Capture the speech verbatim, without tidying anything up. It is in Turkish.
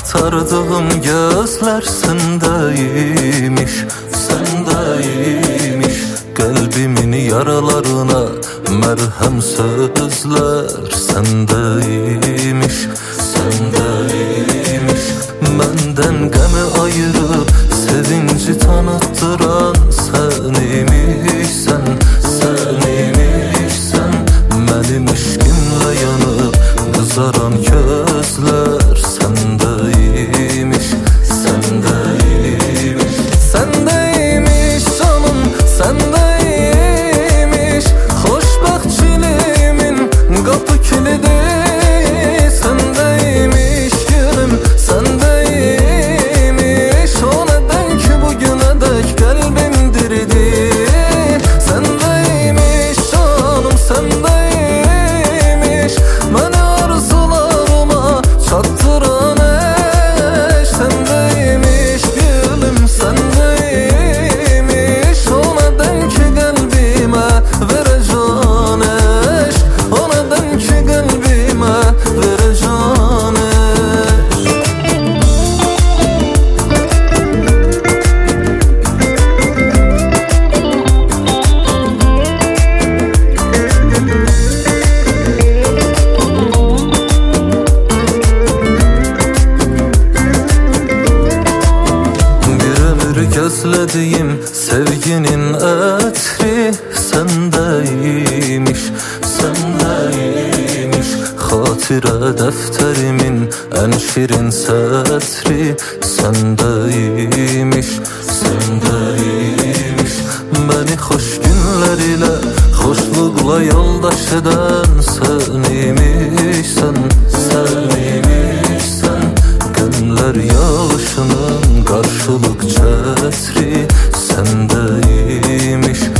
Aktardığım gözler sendeymiş, sendeymiş. Kalbimin yaralarına merhem sözler sendeymiş, sendeymiş. Benden gemi ayırıp sevinci tanıttıran seniymiş, sen, seniymiş sen. Benim işkimle yanıp kızaran gözler sendeymiş, sendeymiş. Sendeymiş canım, sendeymiş. Hoşbahtçiliğimin kapı kilidi sendeymiş gülüm, sendeymiş. O neden ki bugüne dek kalbim diridi. Sendeymiş canım, sendeymiş. Beni arzularıma çattıran eş sendeymiş gülüm, sendeymiş. O neden ki kalbime vereceğin eş, o neden ki kalbime vereceğin eş. Gözlediğim sevginin etri sendeymiş, sendeymiş. Hatire defterimin en şirin setri sendeymiş, sendeymiş. Beni hoş günler ile hoşlukla yoldaş eden seniymiş, sen, seniymiş sen. Günler yağışının karşılık çetri sendeymiş,